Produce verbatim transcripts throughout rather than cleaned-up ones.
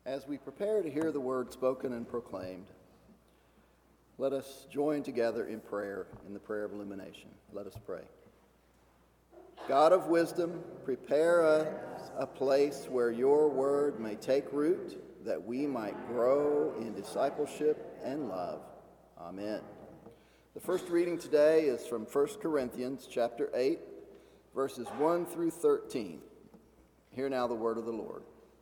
As we prepare to hear the word spoken and proclaimed, let us join together in prayer, in the prayer of illumination. Let us pray. God of wisdom, prepare us a place where your word may take root, that we might grow in discipleship and love. Amen. The first reading today is from First Corinthians chapter eight, verses one through thirteen. Hear now the word of the Lord.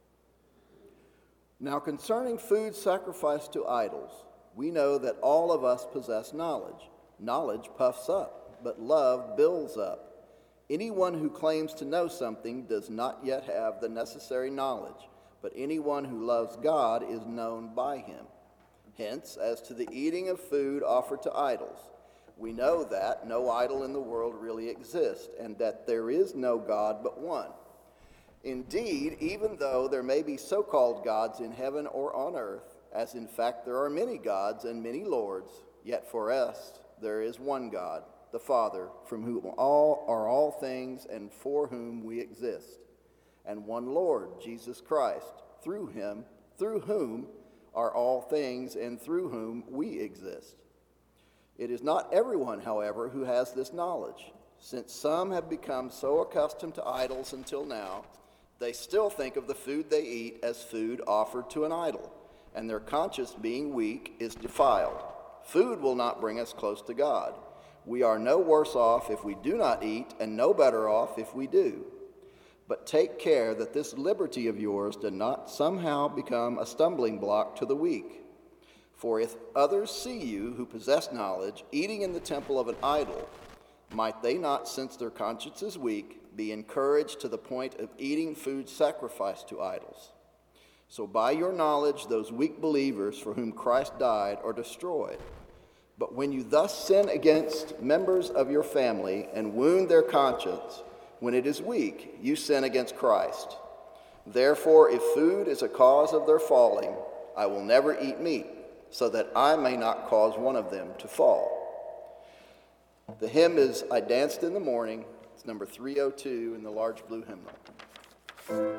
Now concerning food sacrificed to idols, we know that all of us possess knowledge. Knowledge puffs up, but love builds up. Anyone who claims to know something does not yet have the necessary knowledge, but anyone who loves God is known by him. Hence, as to the eating of food offered to idols, we know that no idol in the world really exists, and that there is no God but one. Indeed, even though there may be so-called gods in heaven or on earth, as in fact there are many gods and many lords, yet for us there is one God, the Father, from whom all are all things and for whom we exist, and one Lord, Jesus Christ, through him, through whom are all things and through whom we exist. It is not everyone, however, who has this knowledge. Since some have become so accustomed to idols until now, they still think of the food they eat as food offered to an idol, and their conscience, being weak, is defiled. Food will not bring us close to God. We are no worse off if we do not eat, and no better off if we do. But take care that this liberty of yours do not somehow become a stumbling block to the weak. For if others see you who possess knowledge eating in the temple of an idol, might they not, since their conscience is weak, be encouraged to the point of eating food sacrificed to idols? So by your knowledge, those weak believers for whom Christ died are destroyed. But when you thus sin against members of your family and wound their conscience when it is weak, you sin against Christ. Therefore, if food is a cause of their falling, I will never eat meat, so that I may not cause one of them to fall. The hymn is I Danced in the Morning. It's number three oh two in the large blue hymnal.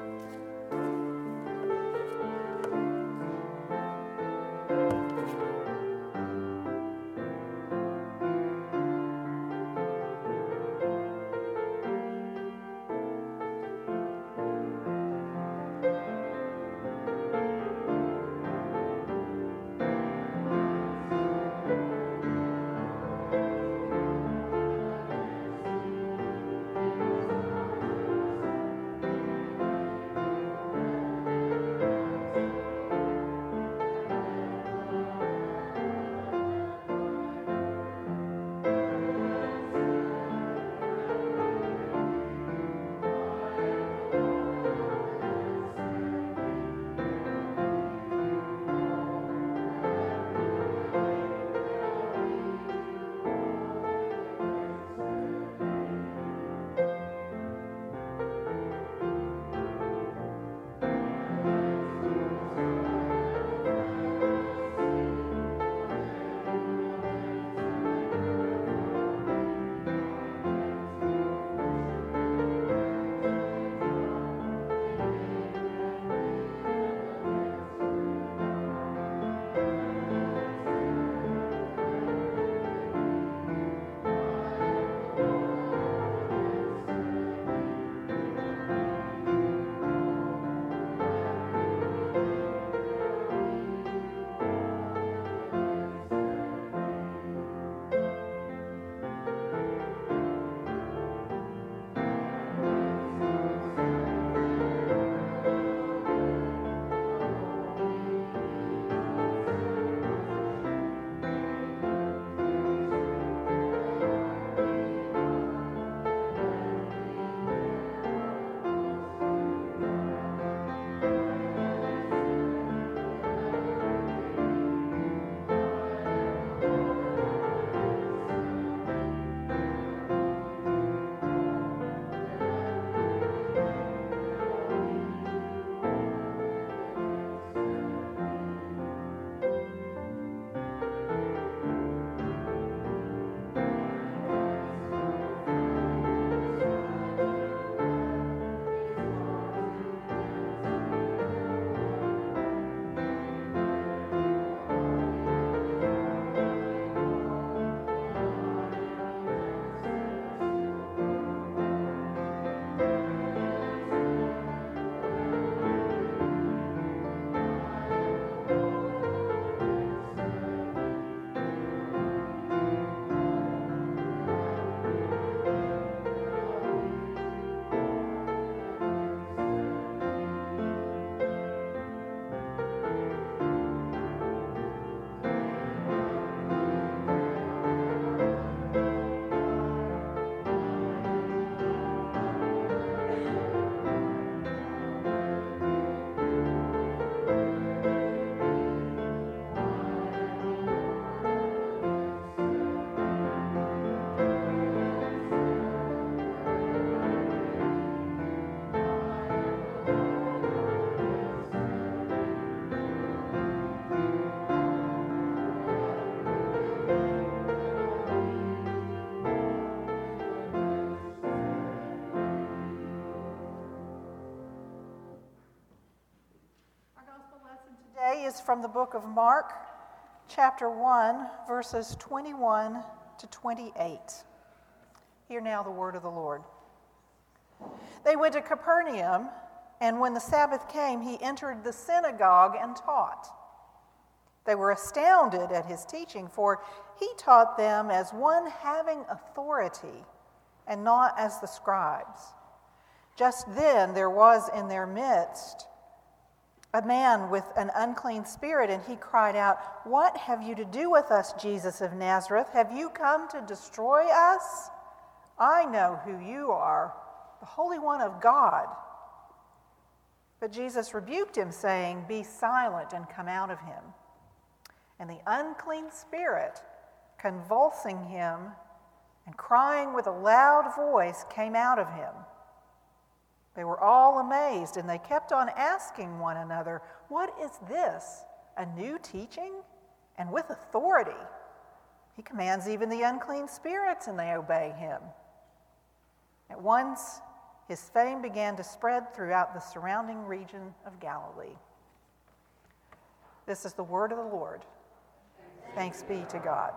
is from the book of Mark, chapter one, verses twenty-one to twenty-eight. Hear now the word of the Lord. They went to Capernaum, and when the Sabbath came, he entered the synagogue and taught. They were astounded at his teaching, for he taught them as one having authority, and not as the scribes. Just then there was in their midst a man with an unclean spirit, and he cried out, "What have you to do with us, Jesus of Nazareth? Have you come to destroy us? I know who you are, the Holy One of God." But Jesus rebuked him, saying, "Be silent and come out of him." And the unclean spirit, convulsing him and crying with a loud voice, came out of him. They were all amazed, and they kept on asking one another, "What is this? A new teaching? And with authority? He commands even the unclean spirits, and they obey him." At once, his fame began to spread throughout the surrounding region of Galilee. This is the word of the Lord. Thanks be to God.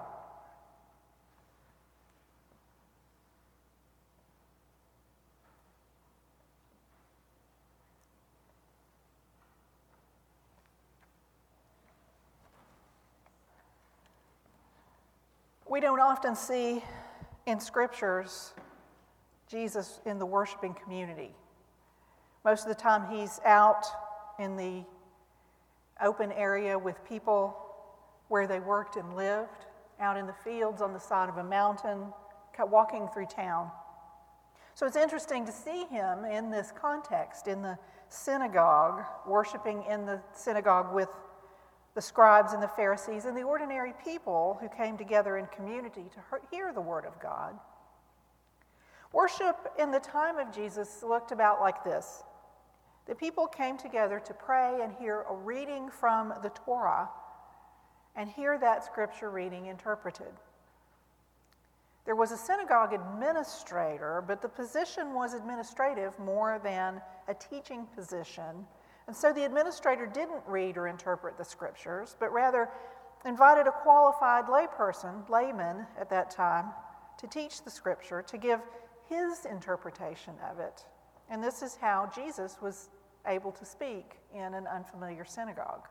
We don't often see in scriptures Jesus in the worshiping community. Most of the time he's out in the open area with people where they worked and lived, out in the fields on the side of a mountain, walking through town. So it's interesting to see him in this context, in the synagogue, worshiping in the synagogue with the scribes and the Pharisees and the ordinary people who came together in community to hear the word of God. Worship in the time of Jesus looked about like this. The people came together to pray and hear a reading from the Torah and hear that scripture reading interpreted. There was a synagogue administrator, but the position was administrative more than a teaching position. And so the administrator didn't read or interpret the scriptures, but rather invited a qualified layperson, layman at that time, to teach the scripture, to give his interpretation of it. And this is how Jesus was able to speak in an unfamiliar synagogue.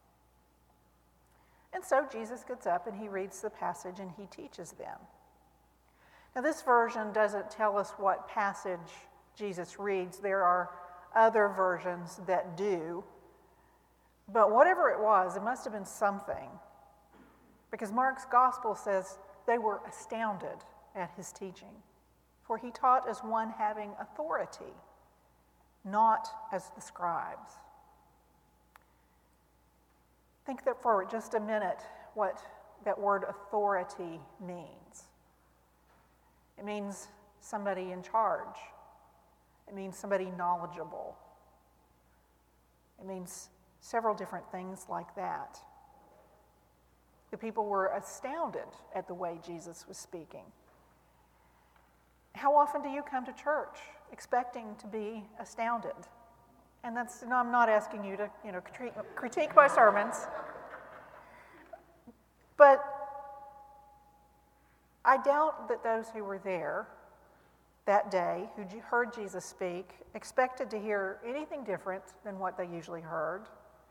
And so Jesus gets up and he reads the passage and he teaches them. Now this version doesn't tell us what passage Jesus reads. There are other versions that do. But whatever it was, it must have been something. Because Mark's gospel says they were astounded at his teaching. For he taught as one having authority, not as the scribes. Think that for just a minute what that word authority means. It means somebody in charge. It means somebody knowledgeable. It means several different things like that. The people were astounded at the way Jesus was speaking. How often do you come to church expecting to be astounded? And that's, no, I'm not asking you to, you know, critique, critique my sermons. But I doubt that those who were there that day, who heard Jesus speak, expected to hear anything different than what they usually heard.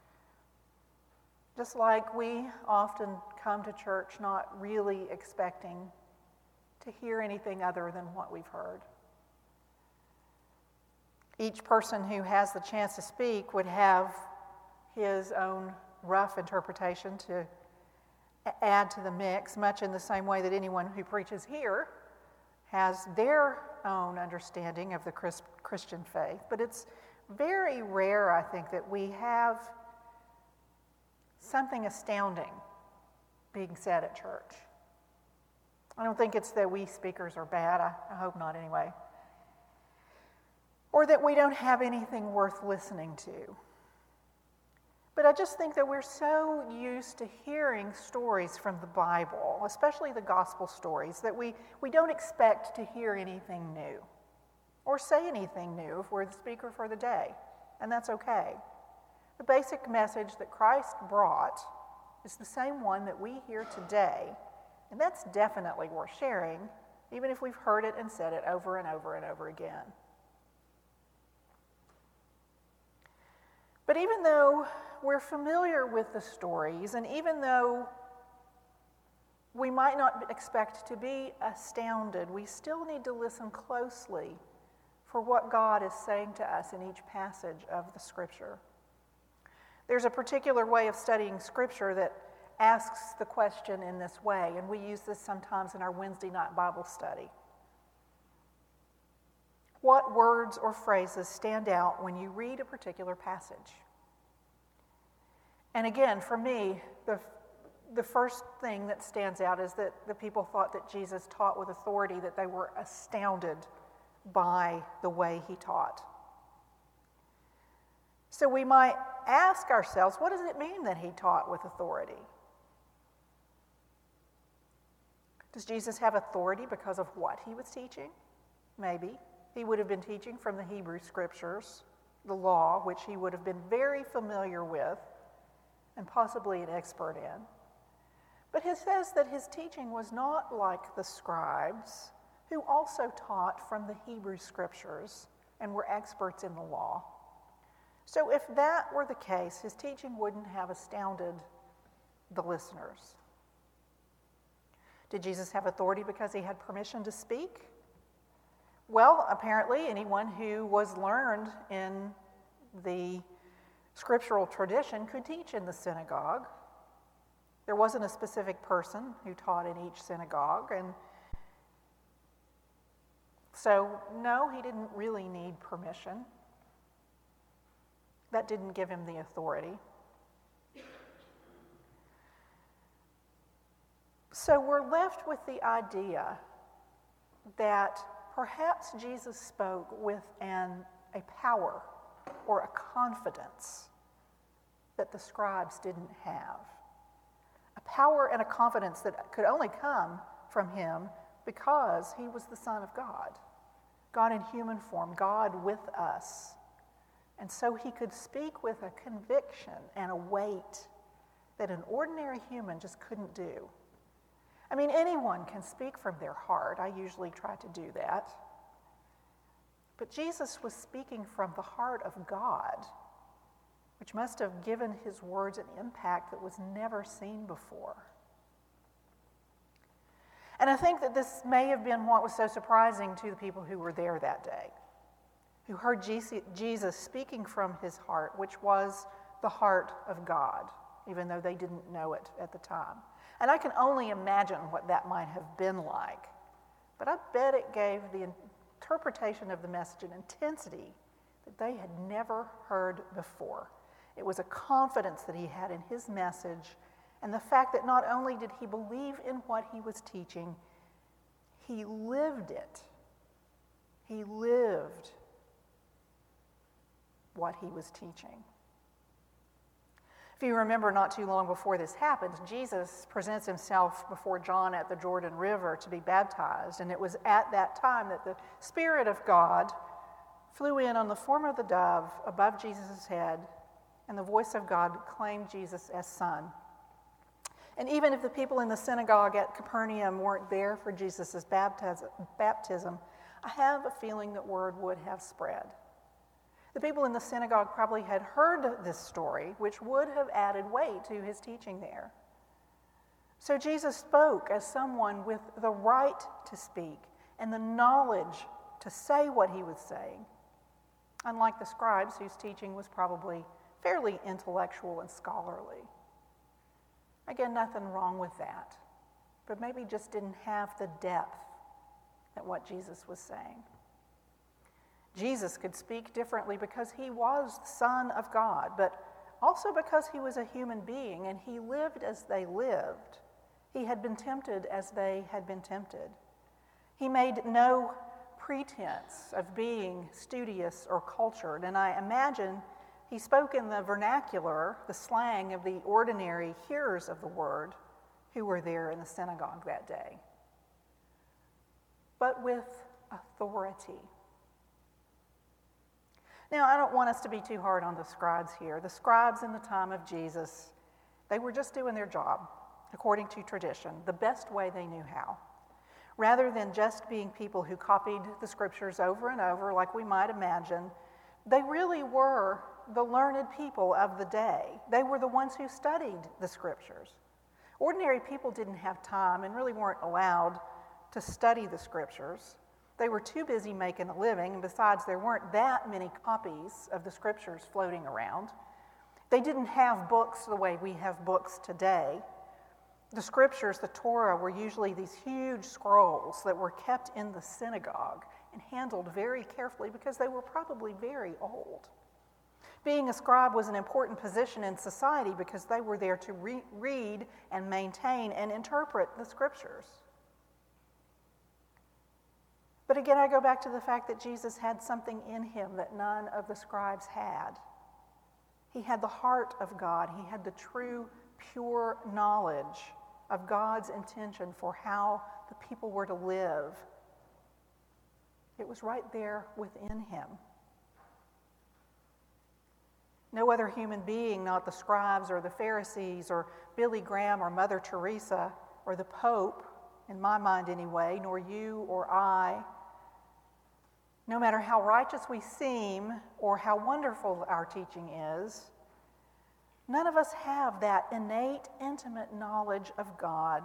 Just like we often come to church not really expecting to hear anything other than what we've heard. Each person who has the chance to speak would have his own rough interpretation to add to the mix, much in the same way that anyone who preaches here has their own understanding of the Christian faith. But it's very rare, I think, that we have something astounding being said at church. I don't think it's that we speakers are bad. I, I hope not anyway. Or that we don't have anything worth listening to. But I just think that we're so used to hearing stories from the Bible, especially the gospel stories, that we, we don't expect to hear anything new or say anything new if we're the speaker for the day, and that's okay. The basic message that Christ brought is the same one that we hear today, and that's definitely worth sharing, even if we've heard it and said it over and over and over again. But even though we're familiar with the stories, and even though we might not expect to be astounded, we still need to listen closely for what God is saying to us in each passage of the Scripture. There's a particular way of studying Scripture that asks the question in this way, and we use this sometimes in our Wednesday night Bible study. What words or phrases stand out when you read a particular passage? And again, for me, the, the first thing that stands out is that the people thought that Jesus taught with authority, that they were astounded by the way he taught. So we might ask ourselves, what does it mean that he taught with authority? Does Jesus have authority because of what he was teaching? Maybe. He would have been teaching from the Hebrew Scriptures, the law, which he would have been very familiar with and possibly an expert in. But he says that his teaching was not like the scribes, who also taught from the Hebrew Scriptures and were experts in the law. So if that were the case, his teaching wouldn't have astounded the listeners. Did Jesus have authority because he had permission to speak? Well, apparently anyone who was learned in the scriptural tradition could teach in the synagogue. There wasn't a specific person who taught in each synagogue, and so no, he didn't really need permission. That didn't give him the authority. So we're left with the idea that perhaps Jesus spoke with an, a power or a confidence that the scribes didn't have. A power and a confidence that could only come from him because he was the Son of God, God in human form, God with us. And so he could speak with a conviction and a weight that an ordinary human just couldn't do. I mean, anyone can speak from their heart. I usually try to do that. But Jesus was speaking from the heart of God, which must have given his words an impact that was never seen before. And I think that this may have been what was so surprising to the people who were there that day, who heard Jesus speaking from his heart, which was the heart of God, even though they didn't know it at the time. And I can only imagine what that might have been like. But I bet it gave the interpretation of the message an intensity that they had never heard before. It was a confidence that he had in his message, and the fact that not only did he believe in what he was teaching, he lived it. He lived what he was teaching. If you remember, not too long before this happened, Jesus presents himself before John at the Jordan River to be baptized, and it was at that time that the Spirit of God flew in on the form of the dove above Jesus' head, and the voice of God claimed Jesus as son. And even if the people in the synagogue at Capernaum weren't there for Jesus' baptism, I have a feeling that word would have spread. The people in the synagogue probably had heard this story, which would have added weight to his teaching there. So Jesus spoke as someone with the right to speak and the knowledge to say what he was saying, unlike the scribes whose teaching was probably fairly intellectual and scholarly. Again, nothing wrong with that, but maybe just didn't have the depth that what Jesus was saying. Jesus could speak differently because he was the Son of God, but also because he was a human being and he lived as they lived. He had been tempted as they had been tempted. He made no pretense of being studious or cultured, and I imagine he spoke in the vernacular, the slang of the ordinary hearers of the word who were there in the synagogue that day, but with authority. Now, I don't want us to be too hard on the scribes here. The scribes in the time of Jesus, they were just doing their job, according to tradition, the best way they knew how. Rather than just being people who copied the scriptures over and over like we might imagine, they really were the learned people of the day. They were the ones who studied the scriptures. Ordinary people didn't have time and really weren't allowed to study the scriptures. They were too busy making a living, and besides, there weren't that many copies of the scriptures floating around. They didn't have books the way we have books today. The scriptures, the Torah, were usually these huge scrolls that were kept in the synagogue and handled very carefully because they were probably very old. Being a scribe was an important position in society because they were there to re- read and maintain and interpret the scriptures. But again, I go back to the fact that Jesus had something in him that none of the scribes had. He had the heart of God. He had the true, pure knowledge of God's intention for how the people were to live. It was right there within him. No other human being, not the scribes or the Pharisees or Billy Graham or Mother Teresa or the Pope, in my mind anyway, nor you or I, no matter how righteous we seem or how wonderful our teaching is, none of us have that innate, intimate knowledge of God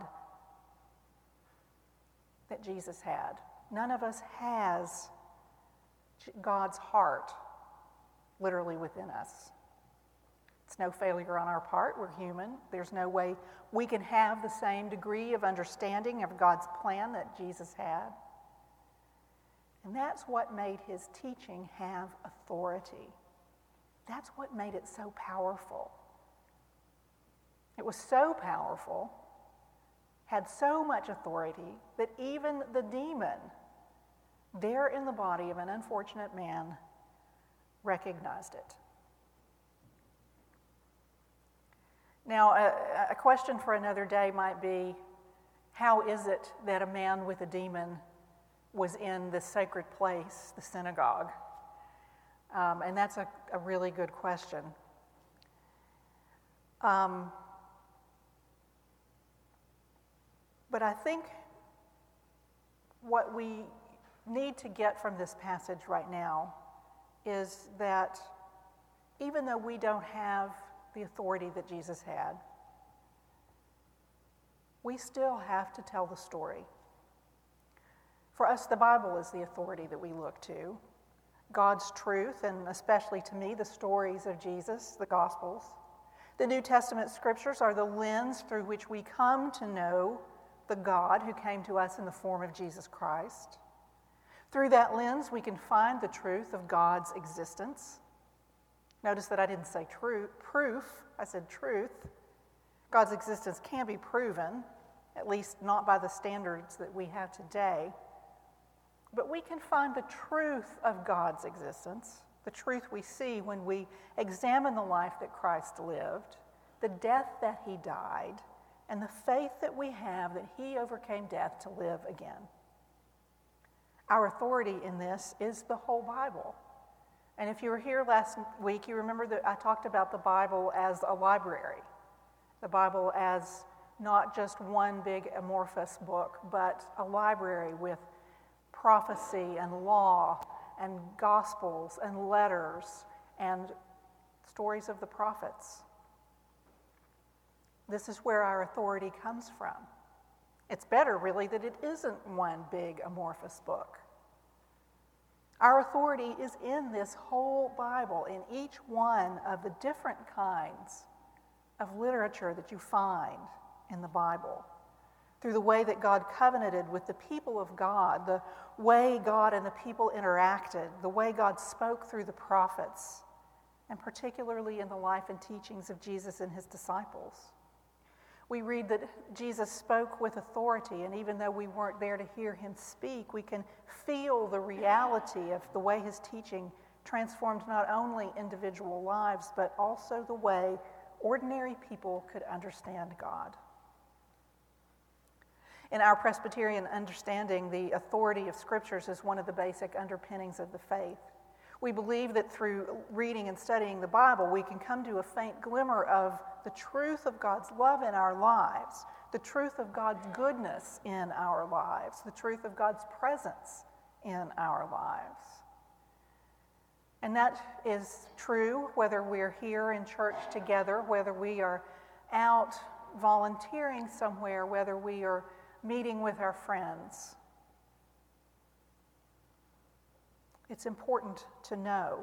that Jesus had. None of us has God's heart literally within us. It's no failure on our part. We're human. There's no way we can have the same degree of understanding of God's plan that Jesus had. And that's what made his teaching have authority. That's what made it so powerful. It was so powerful, had so much authority, that even the demon there in the body of an unfortunate man recognized it. Now, a, a question for another day might be, how is it that a man with a demon was in the sacred place, the synagogue? Um, and that's a, a really good question. Um, but I think what we need to get from this passage right now is that even though we don't have the authority that Jesus had, we still have to tell the story. For us, the Bible is the authority that we look to. God's truth, and especially to me, the stories of Jesus, the Gospels. The New Testament scriptures are the lens through which we come to know the God who came to us in the form of Jesus Christ. Through that lens, we can find the truth of God's existence. Notice that I didn't say true, proof, I said truth. God's existence can be proven, at least not by the standards that we have today. But we can find the truth of God's existence, the truth we see when we examine the life that Christ lived, the death that he died, and the faith that we have that he overcame death to live again. Our authority in this is the whole Bible. And if you were here last week, you remember that I talked about the Bible as a library, the Bible as not just one big amorphous book, but a library with prophecy and law and gospels and letters and stories of the prophets. This is where our authority comes from. It's better, really, that it isn't one big amorphous book. Our authority is in this whole Bible, in each one of the different kinds of literature that you find in the Bible. Through the way that God covenanted with the people of God, the way God and the people interacted, the way God spoke through the prophets, and particularly in the life and teachings of Jesus and his disciples. We read that Jesus spoke with authority, and even though we weren't there to hear him speak, we can feel the reality of the way his teaching transformed not only individual lives, but also the way ordinary people could understand God. In our Presbyterian understanding, the authority of Scriptures is one of the basic underpinnings of the faith. We believe that through reading and studying the Bible, we can come to a faint glimmer of the truth of God's love in our lives, the truth of God's goodness in our lives, the truth of God's presence in our lives. And that is true whether we're here in church together, whether we are out volunteering somewhere, whether we are meeting with our friends. It's important to know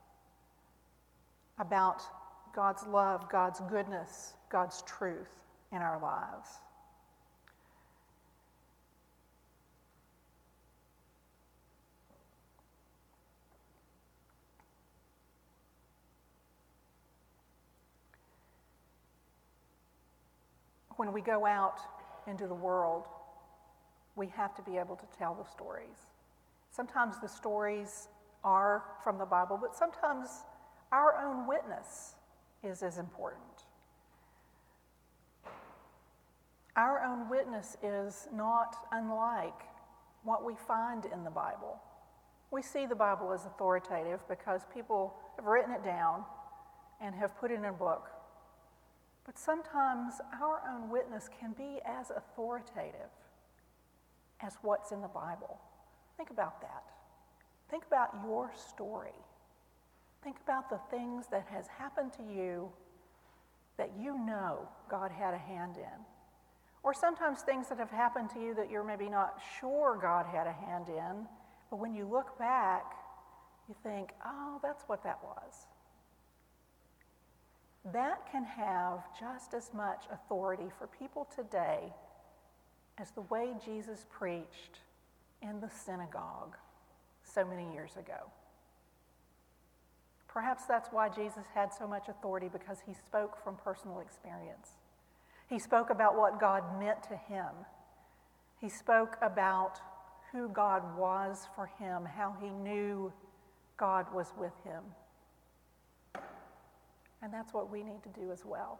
about God's love, God's goodness, God's truth in our lives. When we go out into the world, we have to be able to tell the stories. Sometimes the stories are from the Bible, but sometimes our own witness is as important. Our own witness is not unlike what we find in the Bible. We see the Bible as authoritative because people have written it down and have put it in a book. But sometimes our own witness can be as authoritative as what's in the Bible. Think about that. Think about your story. Think about the things that has happened to you that you know God had a hand in. Or sometimes things that have happened to you that you're maybe not sure God had a hand in, but when you look back, you think, oh, that's what that was. That can have just as much authority for people today as the way Jesus preached in the synagogue so many years ago. Perhaps that's why Jesus had so much authority, because he spoke from personal experience. He spoke about what God meant to him. He spoke about who God was for him, how he knew God was with him. And that's what we need to do as well.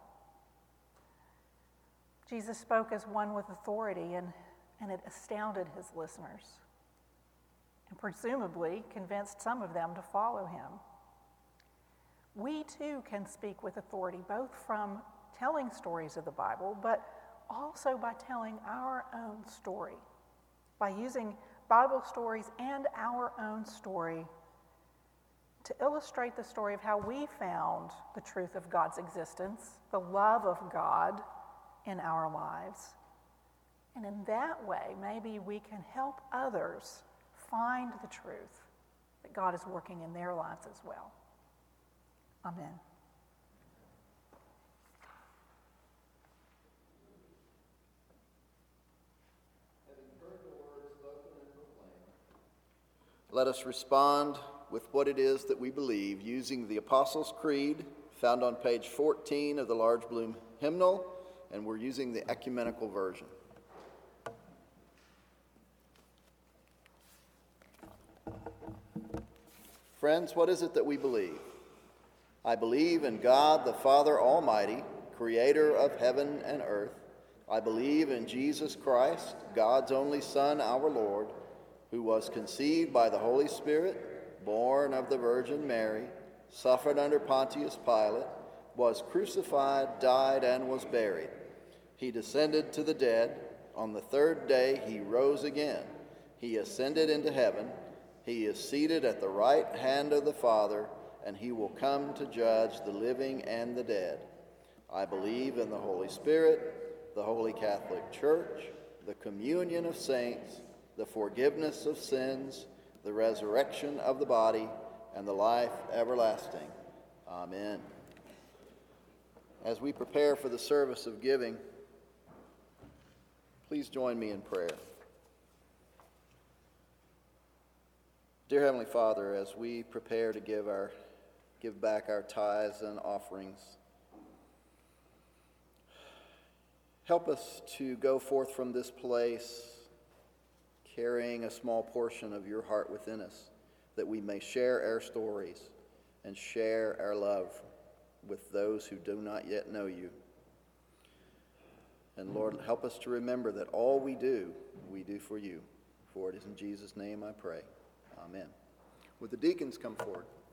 Jesus spoke as one with authority, and, and it astounded his listeners, and presumably convinced some of them to follow him. We too can speak with authority, both from telling stories of the Bible, but also by telling our own story, by using Bible stories and our own story to illustrate the story of how we found the truth of God's existence, the love of God in our lives. And in that way, maybe we can help others find the truth that God is working in their lives as well. Amen. Let us respond with what it is that we believe, using the Apostles' Creed, found on page fourteen of the large blue hymnal, and we're using the ecumenical version. Friends, what is it that we believe? I believe in God the Father Almighty, creator of heaven and earth. I believe in Jesus Christ, God's only Son, our Lord, who was conceived by the Holy Spirit, born of the Virgin Mary, suffered under Pontius Pilate, was crucified, died, and was buried. He descended to the dead. On the third day he rose again. He ascended into heaven. He is seated at the right hand of the Father, and he will come to judge the living and the dead. I believe in the Holy Spirit, the Holy Catholic Church, the communion of saints, the forgiveness of sins, the resurrection of the body, and the life everlasting. Amen. As we prepare for the service of giving, please join me in prayer. Dear Heavenly Father, as we prepare to give our give back our tithes and offerings, help us to go forth from this place carrying a small portion of your heart within us, that we may share our stories and share our love with those who do not yet know you. And Lord, help us to remember that all we do, we do for you. For it is in Jesus' name I pray. Amen. Would the deacons come forward?